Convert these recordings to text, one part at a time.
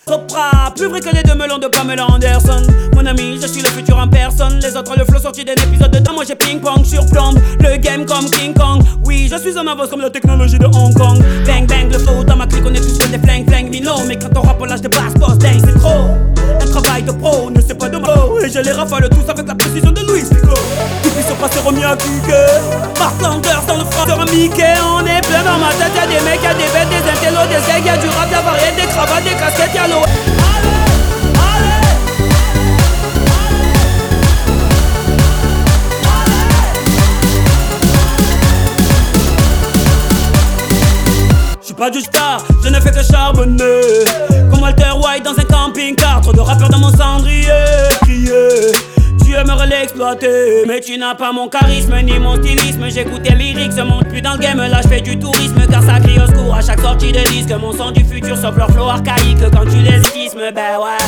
Sopra, plus vrai que les deux melons de Pamela Anderson. Mon ami, je suis le futur en personne. Les autres, le flow sorti d'un épisode dedans. Moi j'ai ping-pong, surplombe le game comme King Kong. Oui, je suis en avance comme la technologie de Hong Kong. Bang bang, le flow dans ma clique, on est tous des flingues, flingues, minot. Mais quand on rappe, on lâche des basses, boss, dang, c'est trop. Un travail de pro, ne sais pas de mots. Et je les rafale tous avec la précision de Louis Pico. Tout puisse se passer au Miyake. Marklanders dans le front de Mickey. On est plein dans ma tête, y'a des mecs, y'a des bêtes, des intellos, des aigles, y'a du rap, y'a variété, des cravates, des casquettes, y'a l'eau. Pas du star, je ne fais que charbonner. Comme Walter White dans un camping-car. Trop de rappeurs dans mon cendrier. Crier, tu aimerais l'exploiter, mais tu n'as pas mon charisme ni mon stylisme. J'écoute tes lyrics, je monte plus dans le game. Là je fais du tourisme car ça crie au secours à chaque sortie de disque. Mon son du futur sauf leur flow archaïque. Quand tu les esquismes, ben ouais.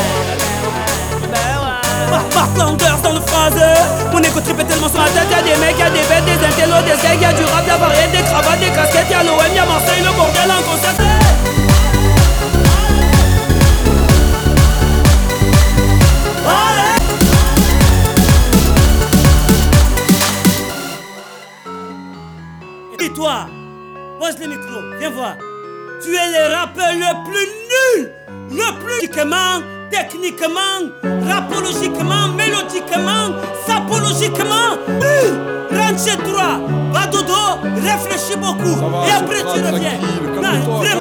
Marklanders dans le phrasé. Mon écho trip est tellement sur la tête. Y'a des mecs, y'a des bêtes, des intellos, des aigles. Y'a du rap, y'a variété, des cravates, des casquettes. Y'a l'OM, y'a Marseille, le bordel en concert. Et toi, pose le micro, viens voir. Tu es le rappeur le plus nul, le plus techniquement, rapologiquement, mélodiquement, sapologiquement. Rentre chez toi, va dodo, réfléchis beaucoup et après tu reviens. Non, vraiment.